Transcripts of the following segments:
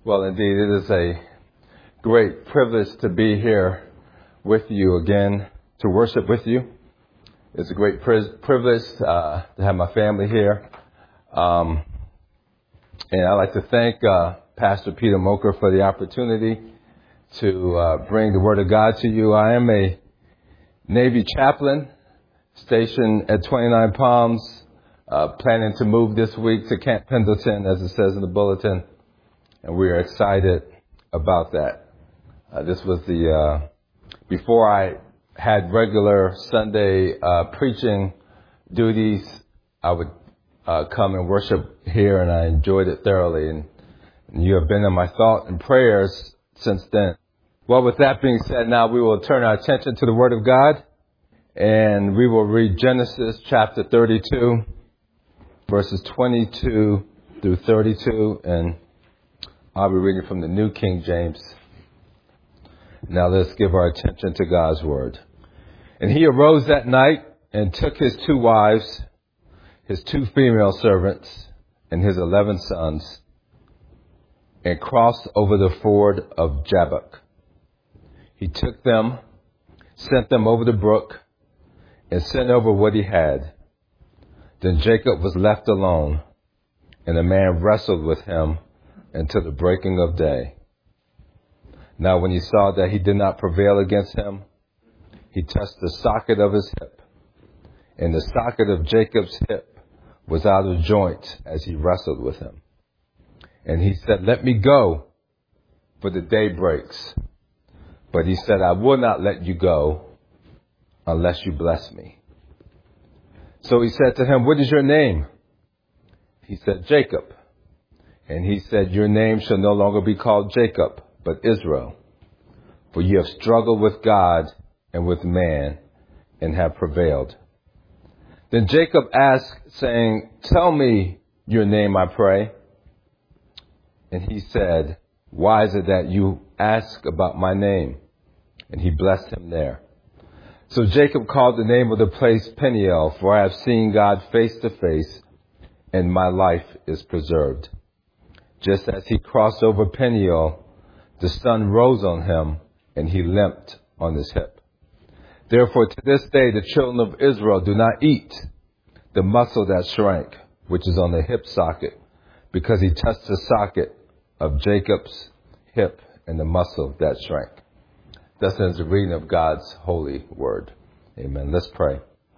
Well, indeed, it is a great privilege to be here with you again, to worship with you. It's a great privilege to have my family here. And I'd like to thank Pastor Peter Mocher for the opportunity to bring the Word of God to you. I am a Navy chaplain stationed at 29 Palms, planning to move this week to Camp Pendleton, as it says in the bulletin. And we are excited about that. This was before I had regular Sunday preaching duties, I would come and worship here, and I enjoyed it thoroughly. And you have been in my thought and prayers since then. Well, with that being said, now we will turn our attention to the Word of God, and we will read Genesis chapter 32, verses 22 through 32, and I'll be reading from the New King James. Now let's give our attention to God's Word. And he arose that night and took his 2 wives, his 2 female servants, and his 11 sons, and crossed over the ford of Jabbok. He took them, sent them over the brook, and sent over what he had. Then Jacob was left alone, and a man wrestled with him until the breaking of day. Now when he saw that he did not prevail against him, he touched the socket of his hip, and the socket of Jacob's hip was out of joint as he wrestled with him. And he said, "Let me go, for the day breaks." But he said, "I will not let you go unless you bless me." So he said to him, "What is your name?" He said, "Jacob." And he said, "Your name shall no longer be called Jacob, but Israel, for you have struggled with God and with man and have prevailed." Then Jacob asked, saying, "Tell me your name, I pray." And he said, "Why is it that you ask about my name?" And he blessed him there. So Jacob called the name of the place Peniel, for I have seen God face to face, and my life is preserved. Just as he crossed over Peniel, the sun rose on him, and he limped on his hip. Therefore, to this day, the children of Israel do not eat the muscle that shrank, which is on the hip socket, because he touched the socket of Jacob's hip and the muscle that shrank. Thus ends the reading of God's holy word. Amen. Let's pray.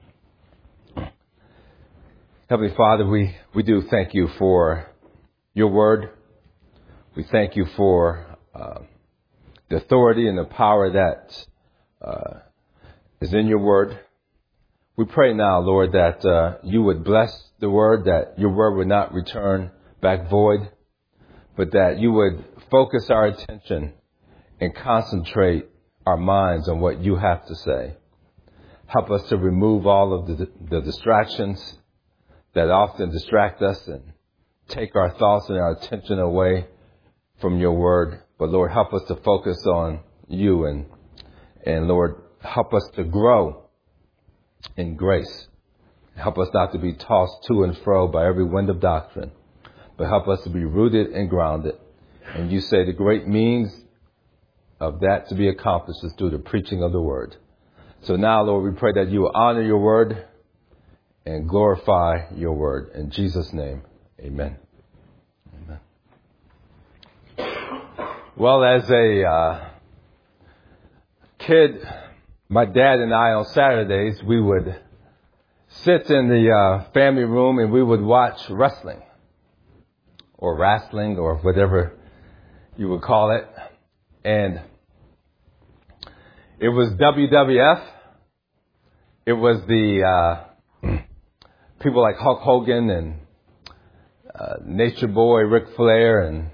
Heavenly Father, we do thank you for your word. We thank you for the authority and the power that is in your word. We pray now, Lord, that you would bless the word, that your word would not return back void, but that you would focus our attention and concentrate our minds on what you have to say. Help us to remove all of the distractions that often distract us and take our thoughts and our attention away from your word. But Lord, help us to focus on you, and Lord, help us to grow in grace. Help us not to be tossed to and fro by every wind of doctrine, but help us to be rooted and grounded. And you say the great means of that to be accomplished is through the preaching of the word. So now, Lord, we pray that you will honor your word and glorify your word. In Jesus' name, amen. Amen. Well, as a kid, my dad and I on Saturdays, we would sit in the family room and we would watch wrestling or wrestling or whatever you would call it. And it was WWF. It was the people like Hulk Hogan and Nature Boy Ric Flair and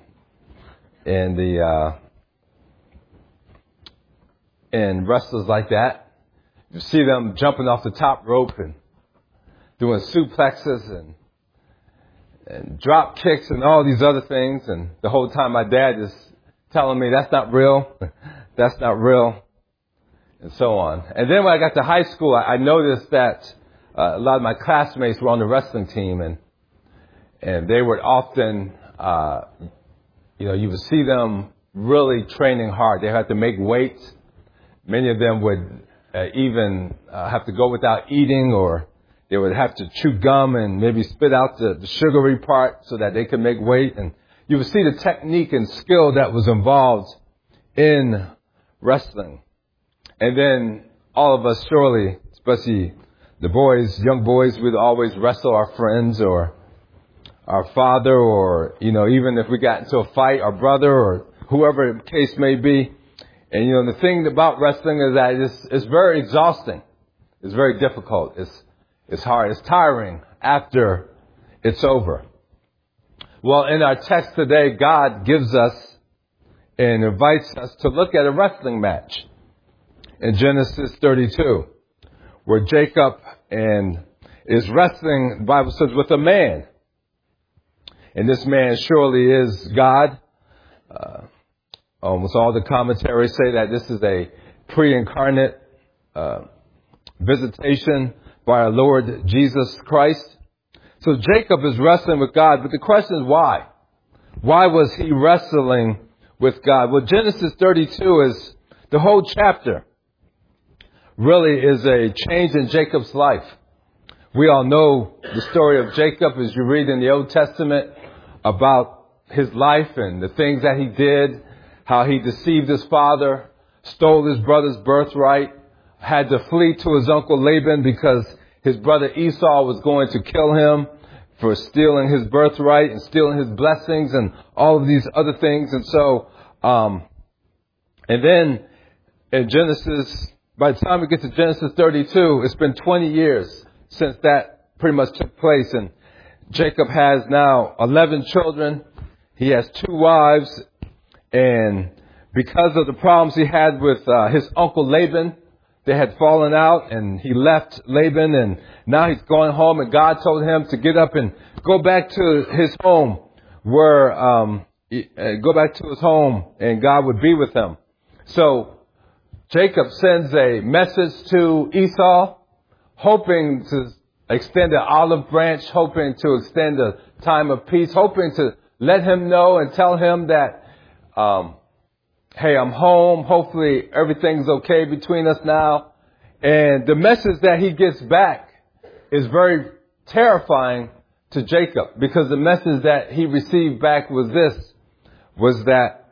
wrestlers like that. You see them jumping off the top rope and doing suplexes and drop kicks and all these other things. And the whole time my dad is telling me that's not real. That's not real. And so on. And then when I got to high school, I noticed that a lot of my classmates were on the wrestling team, and they would often, you would see them really training hard. They had to make weights. Many of them would even have to go without eating, or they would have to chew gum and maybe spit out the sugary part so that they could make weight. And you would see the technique and skill that was involved in wrestling. And then all of us, surely, especially the boys, young boys, would always wrestle our friends or our father, or, even if we got into a fight, our brother or whoever the case may be. And, the thing about wrestling is that it's very exhausting. It's very difficult. It's hard. It's tiring after it's over. Well, in our text today, God gives us and invites us to look at a wrestling match in Genesis 32, where Jacob is wrestling, the Bible says, with a man. And this man surely is God. Almost all the commentaries say that this is a pre-incarnate visitation by our Lord Jesus Christ. So Jacob is wrestling with God, but the question is why? Why was he wrestling with God? Well, Genesis 32 is, the whole chapter really is a change in Jacob's life. We all know the story of Jacob as you read in the Old Testament about his life and the things that he did, how he deceived his father, stole his brother's birthright, had to flee to his uncle Laban because his brother Esau was going to kill him for stealing his birthright and stealing his blessings and all of these other things. And so, and then in Genesis, by the time we get to Genesis 32, it's been 20 years since that pretty much took place. And Jacob has now 11 children. He has 2 wives. And because of the problems he had with his uncle Laban, they had fallen out, and he left Laban, and now he's going home, and God told him to get up and go back to his home, and God would be with him. So Jacob sends a message to Esau, hoping to extend an olive branch, hoping to extend a time of peace, hoping to let him know and tell him that, hey, I'm home. Hopefully everything's okay between us now. And the message that he gets back is very terrifying to Jacob, because the message that he received back was that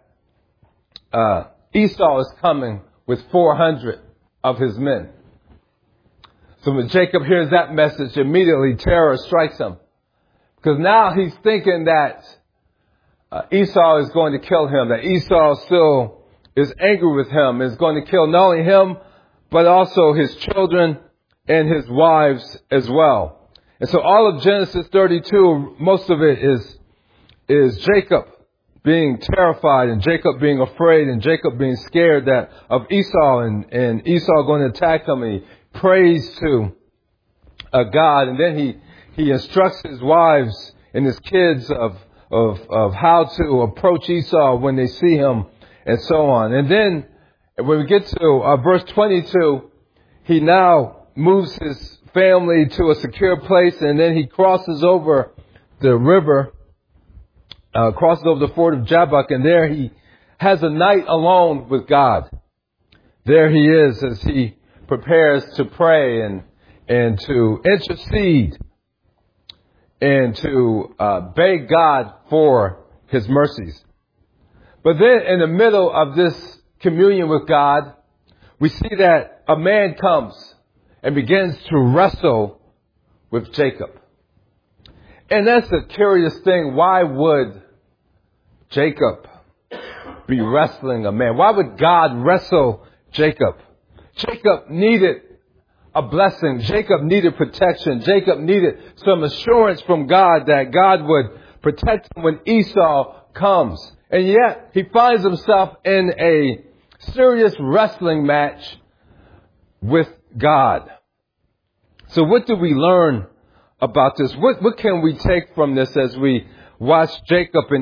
Esau is coming with 400 of his men. So when Jacob hears that message, immediately terror strikes him, because now he's thinking that Esau is going to kill him, that Esau still is angry with him, is going to kill not only him, but also his children and his wives as well. And so all of Genesis 32, most of it is Jacob being terrified, and Jacob being afraid, and Jacob being scared of Esau, and Esau going to attack him. And he prays to God, and then he instructs his wives and his kids of how to approach Esau when they see him, and so on. And then when we get to verse 22, he now moves his family to a secure place, and then he crosses over the river, crosses over the ford of Jabbok, and there he has a night alone with God. There he is as he prepares to pray and to intercede and to beg God for his mercies. But then in the middle of this communion with God, we see that a man comes and begins to wrestle with Jacob. And that's a curious thing. Why would Jacob be wrestling a man? Why would God wrestle Jacob? Jacob needed a blessing. Jacob needed protection. Jacob needed some assurance from God that God would protect him when Esau comes. And yet he finds himself in a serious wrestling match with God. So what do we learn about this? What can we take from this as we watch Jacob and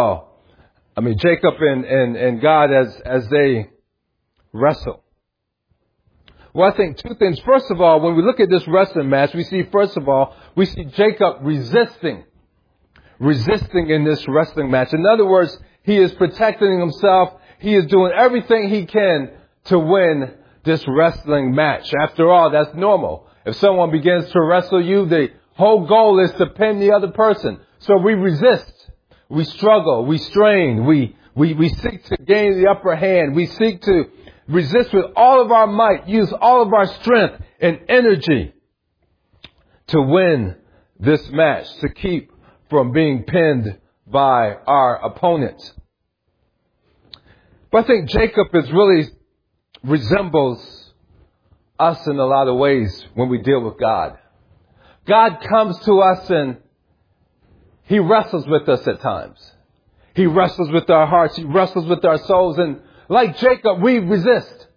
God as they wrestle? Well, I think 2 things. First of all, when we look at this wrestling match, we see Jacob resisting in this wrestling match. In other words, He is protecting himself. He is doing everything he can to win this wrestling match. After all, that's normal. If someone begins to wrestle you, the whole goal is to pin the other person. So we resist. We struggle. We strain. We seek to gain the upper hand. We seek to resist with all of our might, use all of our strength and energy to win this match, to keep from being pinned by our opponent. But I think Jacob resembles us in a lot of ways when we deal with God. God comes to us and He wrestles with us at times. He wrestles with our hearts. He wrestles with our souls. And like Jacob, we resist.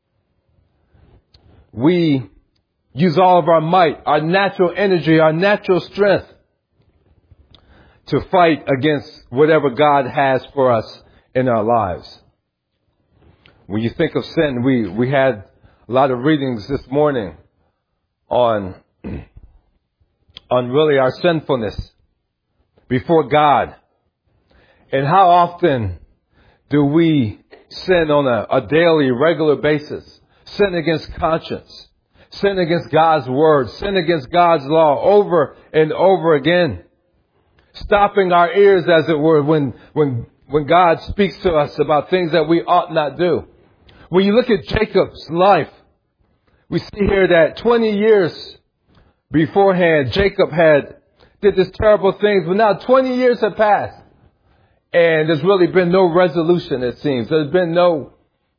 We use all of our might, our natural energy, our natural strength to fight against whatever God has for us in our lives. When you think of sin, we had a lot of readings this morning on really our sinfulness before God. And how often do we sin on a daily, regular basis? Sin against conscience. Sin against God's word. Sin against God's law over and over again. Stopping our ears, as it were, when God speaks to us about things that we ought not do. When you look at Jacob's life, we see here that 20 years beforehand, Jacob did this terrible things, but now 20 years have passed. And there's really been no resolution, it seems. There's been no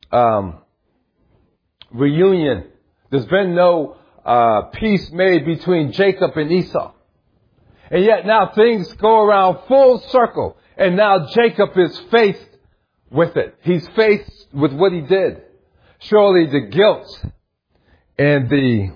reunion. There's been no peace made between Jacob and Esau. And yet now things go around full circle. And now Jacob is faced with it. He's faced with what he did. Surely the guilt and the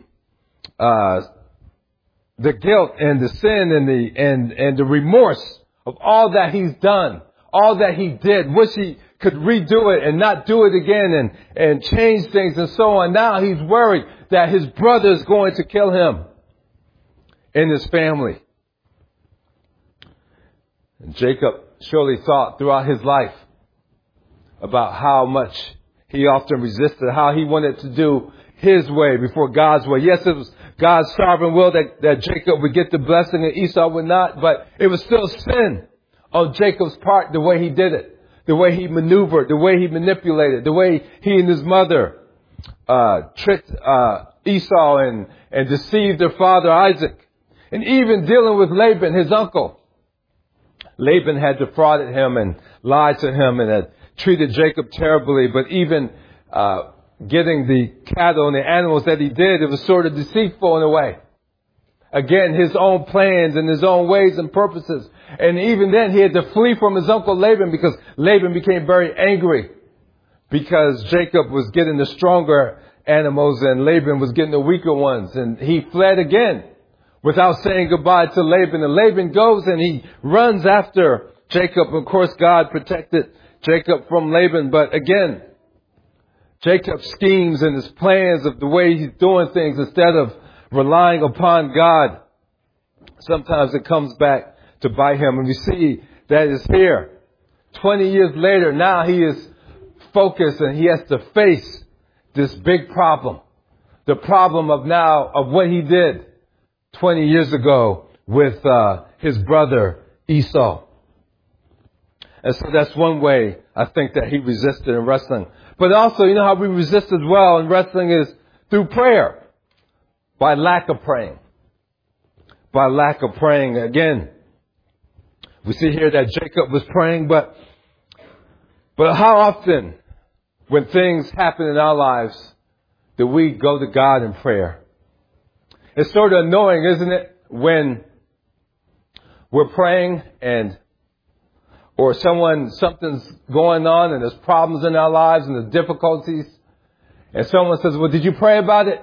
guilt and the sin and the remorse of all that he's done, all that he did, wish he could redo it and not do it again and change things and so on. Now he's worried that his brother is going to kill him and his family. And Jacob surely thought throughout his life about how much he often resisted, how he wanted to do his way before God's way. Yes, it was God's sovereign will that Jacob would get the blessing and Esau would not, but it was still sin on Jacob's part, the way he did it, the way he maneuvered, the way he manipulated, the way he and his mother tricked Esau and deceived their father Isaac. And even dealing with Laban, his uncle. Laban had defrauded him and lied to him and had treated Jacob terribly, but even getting the cattle and the animals that he did, it was sort of deceitful in a way. Again, his own plans and his own ways and purposes. And even then he had to flee from his uncle Laban because Laban became very angry because Jacob was getting the stronger animals and Laban was getting the weaker ones. And he fled again without saying goodbye to Laban. And Laban goes and he runs after Jacob. Of course, God protected Jacob from Laban. But again, Jacob schemes and his plans of the way he's doing things instead of relying upon God. Sometimes it comes back to bite him. And we see that is here. 20 years later, now he is focused and he has to face this big problem. The problem of what he did 20 years ago with his brother Esau. And so that's one way I think that he resisted in wrestling. But also, you know how we resist as well in wrestling is through prayer. By lack of praying. By lack of praying. Again, we see here that Jacob was praying, but how often when things happen in our lives do we go to God in prayer? It's sort of annoying, isn't it, when we're praying or something's going on and there's problems in our lives and there's difficulties, and someone says, well, did you pray about it?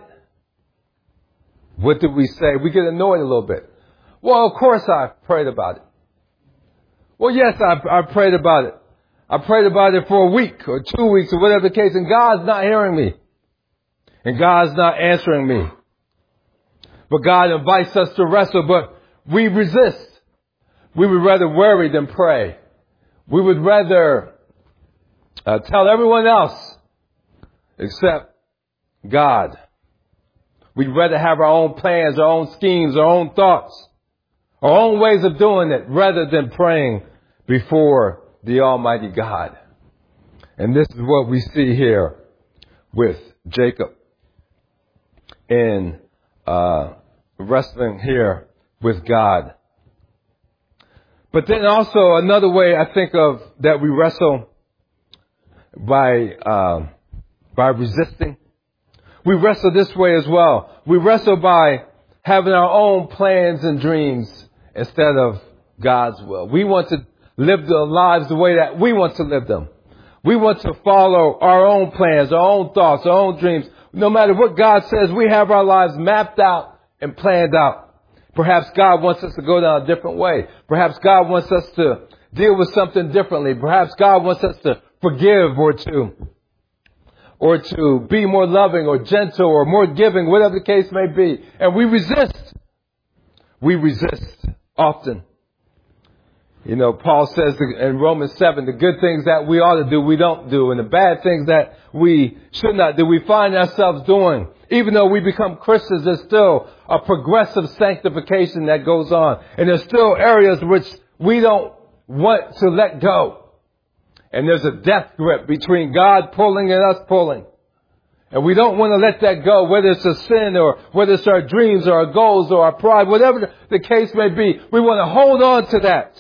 What do we say? We get annoyed a little bit. Well, of course I prayed about it. Well, yes, I prayed about it. I prayed about it for a week or 2 weeks or whatever the case, and God's not hearing me. And God's not answering me. But God invites us to wrestle, but we resist. We would rather worry than pray. We would rather tell everyone else except God. We'd rather have our own plans, our own schemes, our own thoughts, our own ways of doing it rather than praying before the Almighty God. And this is what we see here with Jacob in wrestling here with God. But then also another way I think of that we wrestle by resisting. We wrestle this way as well. We wrestle by having our own plans and dreams instead of God's will. We want to live the lives the way that we want to live them. We want to follow our own plans, our own thoughts, our own dreams. No matter what God says, we have our lives mapped out and planned out. Perhaps God wants us to go down a different way. Perhaps God wants us to deal with something differently. Perhaps God wants us to forgive or to be more loving or gentle or more giving, whatever the case may be. And we resist. We resist often. You know, Paul says in Romans 7, the good things that we ought to do, we don't do. And the bad things that we should not do, we find ourselves doing. Even though we become Christians, there's still a progressive sanctification that goes on. And there's still areas which we don't want to let go. And there's a death grip between God pulling and us pulling. And we don't want to let that go, whether it's a sin or whether it's our dreams or our goals or our pride, whatever the case may be. We want to hold on to that.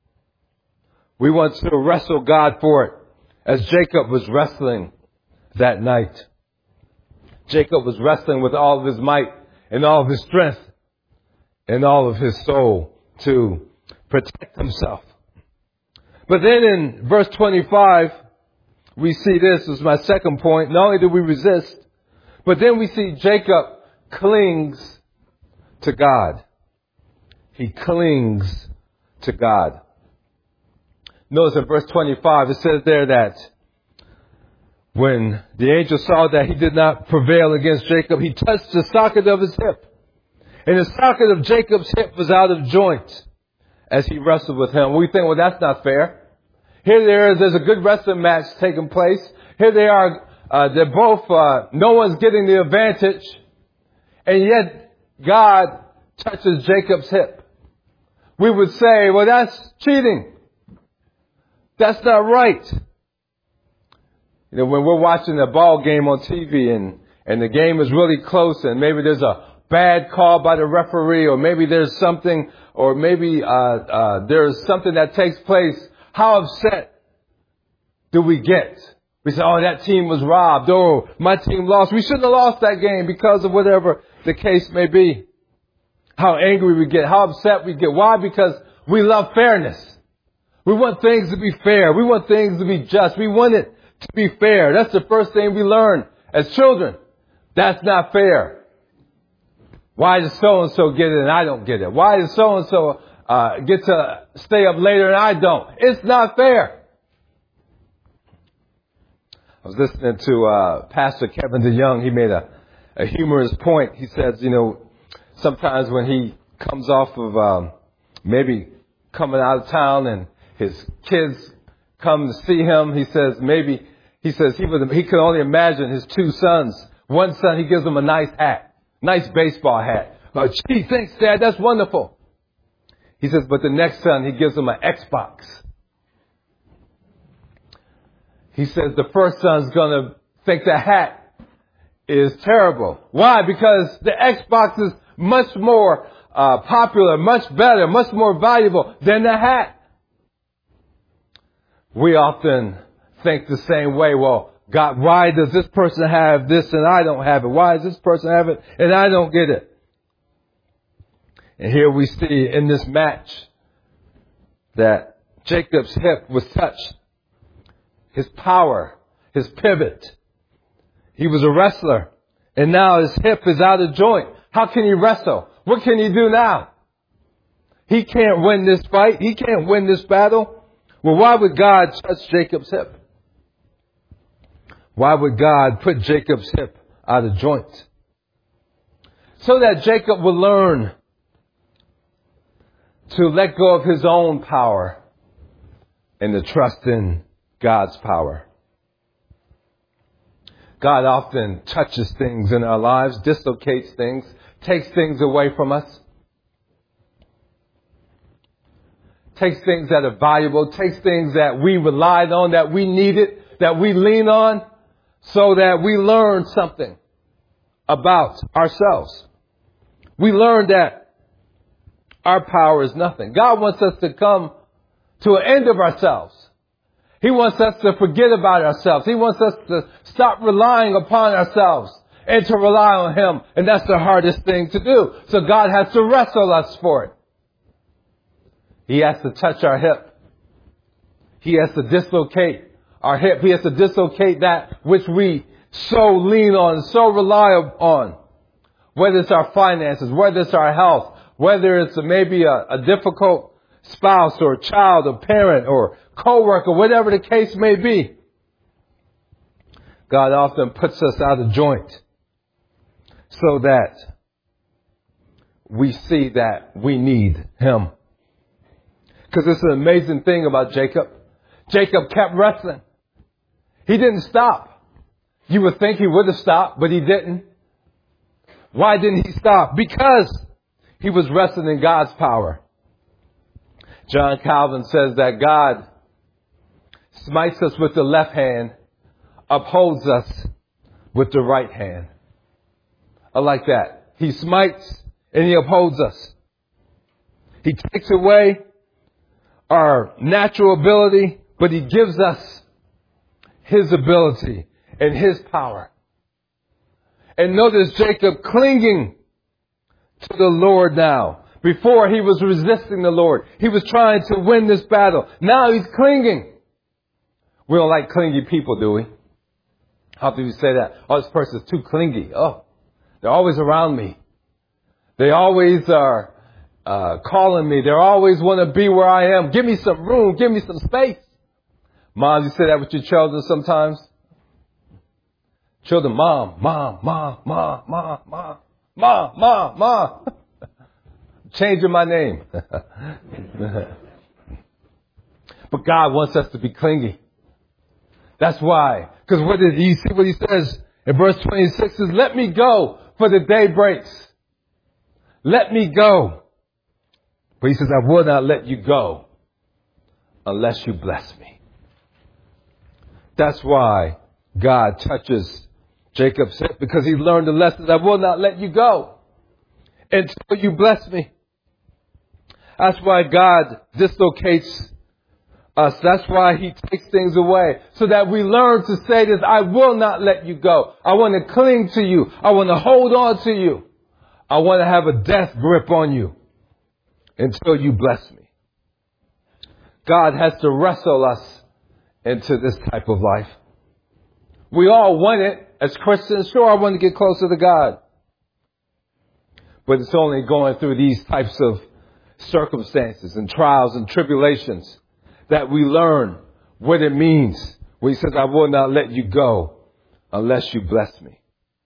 We want to wrestle God for it, as Jacob was wrestling that night. Jacob was wrestling with all of his might and all of his strength and all of his soul to protect himself. But then in verse 25, we see this as my second point. Not only do we resist, but then we see Jacob clings to God. He clings to God. Notice in verse 25, it says there that when the angel saw that he did not prevail against Jacob, he touched the socket of his hip. And the socket of Jacob's hip was out of joint as he wrestled with him. We think, well, that's not fair. Here there's a good wrestling match taking place. Here they are, they're both, no one's getting the advantage. And yet God touches Jacob's hip. We would say, well, that's cheating. That's not right. You know, when we're watching a ball game on TV and the game is really close and maybe there's a bad call by the referee or maybe there's something or maybe there's something that takes place, how upset do we get? We say, oh, that team was robbed. Oh, my team lost. We shouldn't have lost that game because of whatever the case may be. How angry we get, how upset we get. Why? Because we love fairness. We want things to be fair. We want things to be just. We want it to be fair. That's the first thing we learn as children. That's not fair. Why does so-and-so get it and I don't get it? Why does so-and-so get to stay up later and I don't? It's not fair. I was listening to Pastor Kevin DeYoung. He made a humorous point. He says, you know, sometimes when he comes off of maybe coming out of town and his kids come to see him, he says he could only imagine his two sons. One son, he gives him a nice hat, nice baseball hat. Oh, gee, thanks, Dad, that's wonderful. He says, but the next son, he gives him an Xbox. He says the first son's going to think the hat is terrible. Why? Because the Xbox is much more popular, much better, much more valuable than the hat. We often think the same way. Well, God, why does this person have this and I don't have it? Why does this person have it and I don't get it? And here we see in this match that Jacob's hip was touched. His power, his pivot. He was a wrestler. And now his hip is out of joint. How can he wrestle? What can he do now? He can't win this fight. He can't win this battle. Well, why would God touch Jacob's hip? Why would God put Jacob's hip out of joint? So that Jacob would learn to let go of his own power and to trust in God's power. God often touches things in our lives, dislocates things, takes things away from us, takes things that are valuable, takes things that we relied on, that we needed, that we lean on, so that we learn something about ourselves. We learn that our power is nothing. God wants us to come to an end of ourselves. He wants us to forget about ourselves. He wants us to stop relying upon ourselves and to rely on Him. And that's the hardest thing to do. So God has to wrestle us for it. He has to touch our hip. He has to dislocate our hip. He has to dislocate that which we so lean on, so rely on. Whether it's our finances, whether it's our health, whether it's maybe a difficult spouse or a child or parent or co-worker, whatever the case may be. God often puts us out of joint so that we see that we need Him. Because it's an amazing thing about Jacob. Jacob kept wrestling. He didn't stop. You would think he would have stopped, but he didn't. Why didn't he stop? Because he was wrestling in God's power. John Calvin says that God smites us with the left hand, upholds us with the right hand. I like that. He smites and He upholds us. He takes away our natural ability, but He gives us His ability and His power. And notice Jacob clinging to the Lord now. Before he was resisting the Lord. He was trying to win this battle. Now he's clinging. We don't like clingy people, do we? How do we say that? Oh, this person's too clingy. Oh, they're always around me. They always are calling me. They always want to be where I am. Give me some room. Give me some space. Moms, you say that with your children sometimes? Children, mom. Changing my name. But God wants us to be clingy. That's why. Because what did He see what He says in verse 26 is, let me go, for the day breaks. Let me go. But He says, I will not let you go unless you bless me. That's why God touches Jacob's hip, because he learned the lesson. I will not let you go until you bless me. That's why God dislocates us. That's why He takes things away, so that we learn to say this, I will not let you go. I want to cling to you. I want to hold on to you. I want to have a death grip on you until you bless me. God has to wrestle us into this type of life. We all want it as Christians. Sure, I want to get closer to God. But it's only going through these types of circumstances and trials and tribulations that we learn what it means when He says, I will not let you go unless you bless me.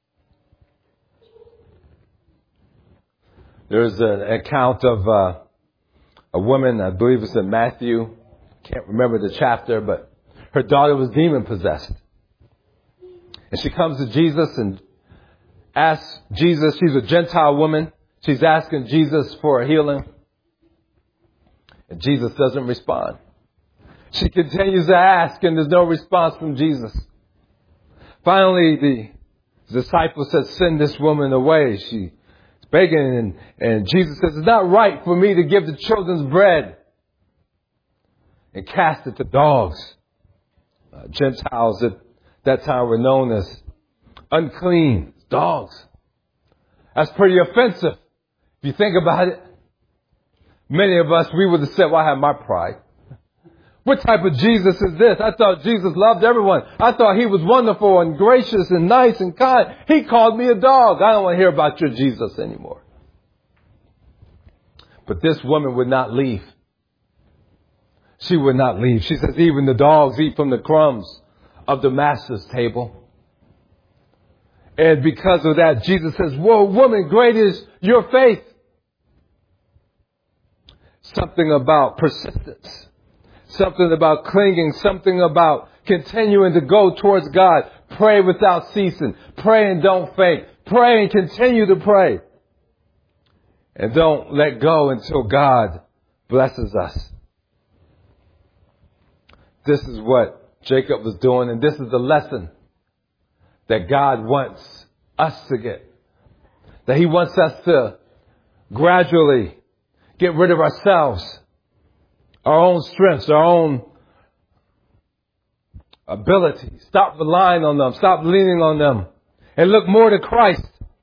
There's an account of a woman, I believe it's in Matthew. Can't remember the chapter, but her daughter was demon possessed. And she comes to Jesus and asks Jesus, she's a Gentile woman. She's asking Jesus for a healing. And Jesus doesn't respond. She continues to ask and there's no response from Jesus. Finally, the disciple says, send this woman away. She's begging and Jesus says, it's not right for me to give the children's bread and cast it to dogs. Gentiles at that time were known as unclean dogs. That's pretty offensive. If you think about it, many of us, we would have said, well, I have my pride. What type of Jesus is this? I thought Jesus loved everyone. I thought He was wonderful and gracious and nice and kind. He called me a dog. I don't want to hear about your Jesus anymore. But this woman would not leave. She would not leave. She says, even the dogs eat from the crumbs of the master's table. And because of that, Jesus says, whoa, woman, great is your faith. Something about persistence. something about clinging, something about continuing to go towards God. Pray without ceasing. Pray and don't faint. Pray and continue to pray. And don't let go until God blesses us. This is what Jacob was doing, and this is the lesson that God wants us to get. That He wants us to gradually get rid of ourselves, our own strengths, our own abilities. Stop relying on them. Stop leaning on them. And look more to Christ.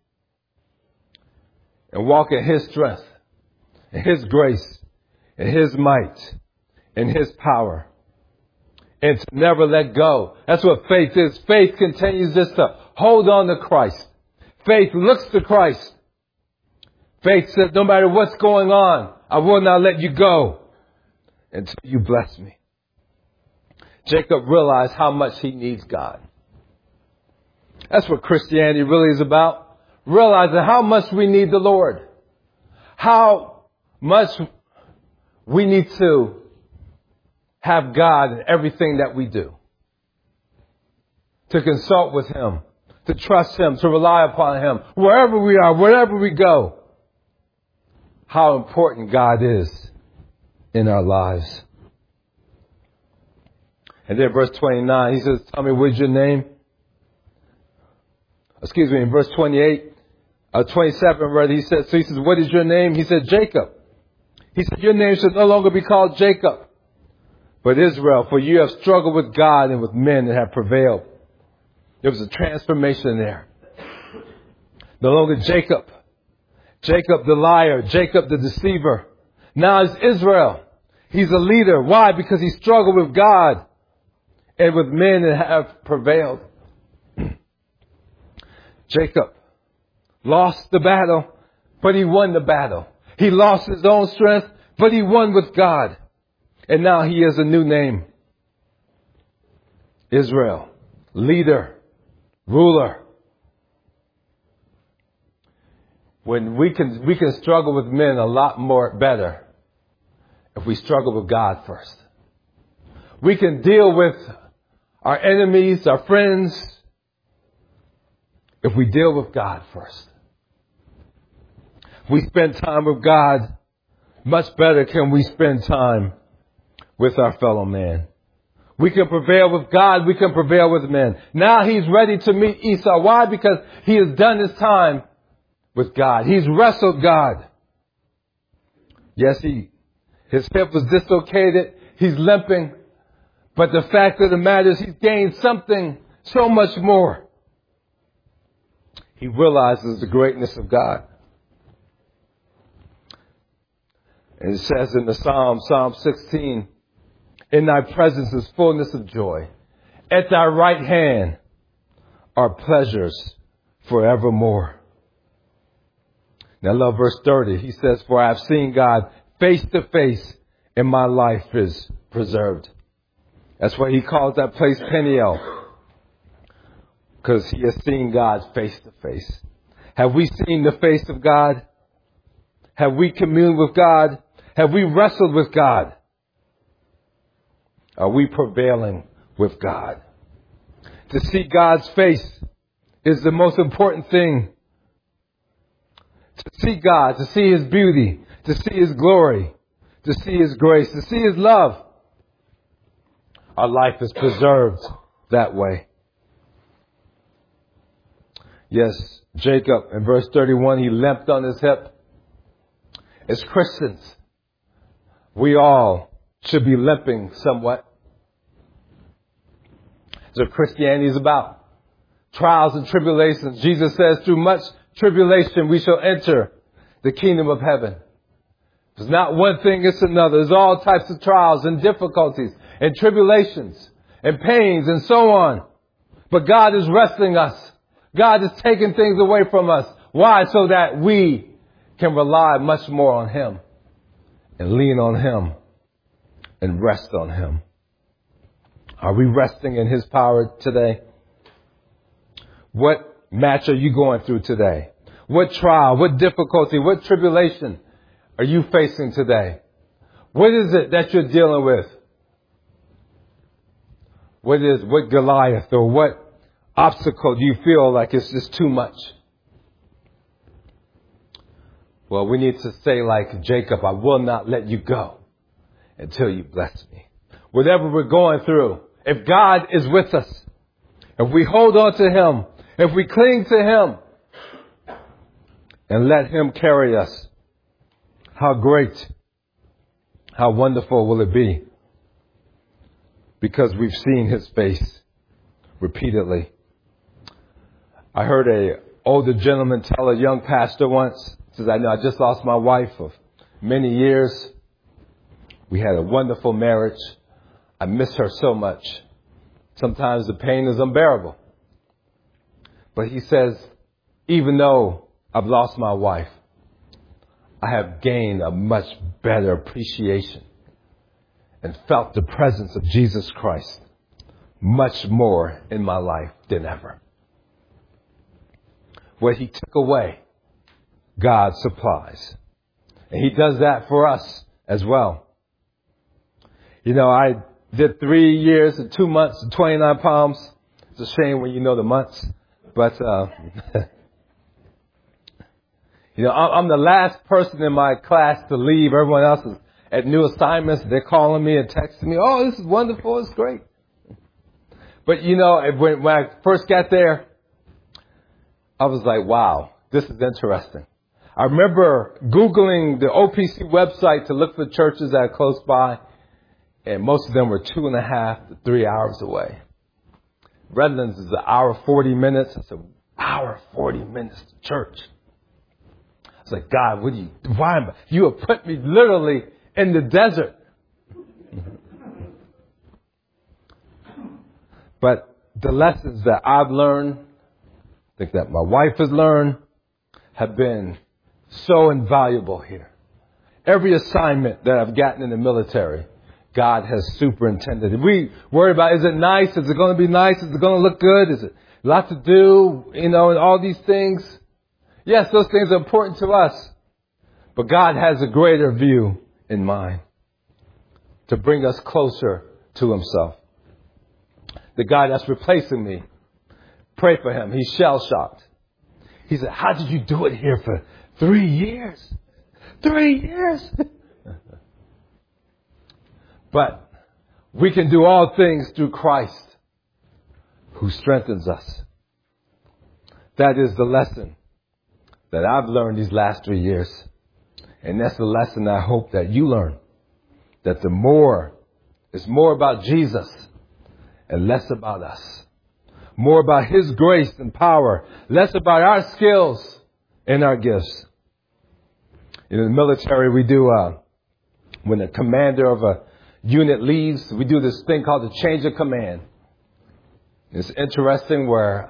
And walk in His strength, in His grace, in His might, in His power. And to never let go. That's what faith is. Faith continues just to hold on to Christ. Faith looks to Christ. Faith says, no matter what's going on, I will not let you go until you bless me. Jacob realized how much he needs God. That's what Christianity really is about. Realizing how much we need the Lord. How much we need to have God in everything that we do. To consult with Him. To trust Him. To rely upon Him. Wherever we are, wherever we go. How important God is in our lives. And then verse 29, he says, tell me, what's your name? In verse 27, rather, he says, what is your name? He said, Jacob. He said, your name should no longer be called Jacob, but Israel, for you have struggled with God and with men and have prevailed. There was a transformation there. No longer Jacob the liar, Jacob the deceiver. Now it's Israel. He's a leader. Why? Because he struggled with God and with men and have prevailed. Jacob lost the battle, but he won the battle. He lost his own strength, but he won with God. And now he has a new name. Israel. Leader. Ruler. When we can struggle with men a lot more better if we struggle with God first. We can deal with our enemies, our friends, if we deal with God first. If we spend time with God, much better can we spend time with our fellow man. We can prevail with God. We can prevail with men. Now he's ready to meet Esau. Why? Because he has done his time with God. He's wrestled God. Yes, his hip was dislocated. He's limping. But the fact of the matter is he's gained something so much more. He realizes the greatness of God. And it says in the Psalm 16, in thy presence is fullness of joy. At thy right hand are pleasures forevermore. Now I love verse 30. He says, for I have seen God face to face and my life is preserved. That's why he calls that place Peniel. Because he has seen God face to face. Have we seen the face of God? Have we communed with God? Have we wrestled with God? Are we prevailing with God? To see God's face is the most important thing. To see God, to see His beauty, to see His glory, to see His grace, to see His love. Our life is preserved that way. Yes, Jacob, in verse 31, he limped on his hip. As Christians, we all should be limping somewhat. That's what Christianity is about. Trials and tribulations. Jesus says, through much tribulation we shall enter the kingdom of heaven. It's not one thing, it's another. There's all types of trials and difficulties and tribulations and pains and so on. But God is wrestling us. God is taking things away from us. Why? So that we can rely much more on Him and lean on Him and rest on Him. Are we resting in His power today? What match are you going through today? What trial, what difficulty, what tribulation are you facing today? What is it that you're dealing with? what Goliath or what obstacle do you feel like it's just too much? Well, we need to say like Jacob, I will not let you go until you bless me. Whatever we're going through, if God is with us, if we hold on to Him, if we cling to Him and let Him carry us, how great, how wonderful will it be? Because we've seen His face repeatedly. I heard an older gentleman tell a young pastor once, he says, I just lost my wife of many years. We had a wonderful marriage. I miss her so much. Sometimes the pain is unbearable. But he says, even though I've lost my wife, I have gained a much better appreciation and felt the presence of Jesus Christ much more in my life than ever. What He took away, God supplies. And He does that for us as well. You know, I did 3 years and 2 months and 29 pounds. It's a shame when you know the months. But, you know, I'm the last person in my class to leave. Everyone else is at new assignments. They're calling me and texting me. Oh, this is wonderful. It's great. But, you know, when I first got there, I was like, wow, this is interesting. I remember Googling the OPC website to look for churches that are close by, and most of them were 2.5 to 3 hours away. Redlands is an hour 40 minutes. I said, hour 40 minutes to church. I was like, God, you have put me literally in the desert. But the lessons that I've learned, I think that my wife has learned, have been so invaluable here. Every assignment that I've gotten in the military, God has superintended. We worry about, is it nice? Is it going to be nice? Is it going to look good? Is it a lot to do? You know, and all these things. Yes, those things are important to us. But God has a greater view in mind to bring us closer to Himself. The guy that's replacing me, pray for him. He's shell-shocked. He said, how did you do it here for 3 years? 3 years? But we can do all things through Christ who strengthens us. That is the lesson that I've learned these last 3 years. And that's the lesson I hope that you learn. That it's more about Jesus and less about us. More about His grace and power. Less about our skills and our gifts. In the military, we do, when the commander of a unit leaves, we do this thing called the change of command. It's interesting where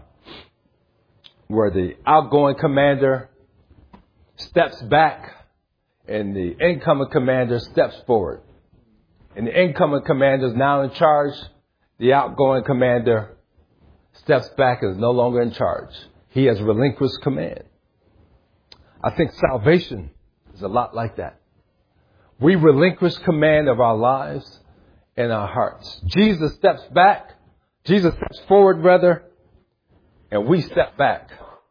the outgoing commander steps back and the incoming commander steps forward. And the incoming commander is now in charge. The outgoing commander steps back and is no longer in charge. He has relinquished command. I think salvation is a lot like that. We relinquish command of our lives and our hearts. Jesus steps back. Jesus steps forward, rather. And we step back.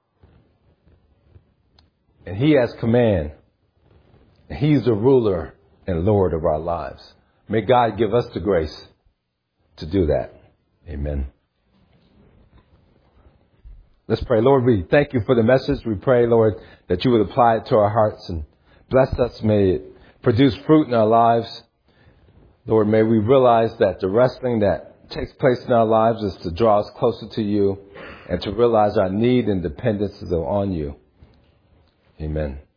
And He has command. And He's the ruler and Lord of our lives. May God give us the grace to do that. Amen. Let's pray. Lord, we thank You for the message. We pray, Lord, that You would apply it to our hearts and bless us. May it produce fruit in our lives. Lord, may we realize that the wrestling that takes place in our lives is to draw us closer to You and to realize our need and dependence is on You. Amen.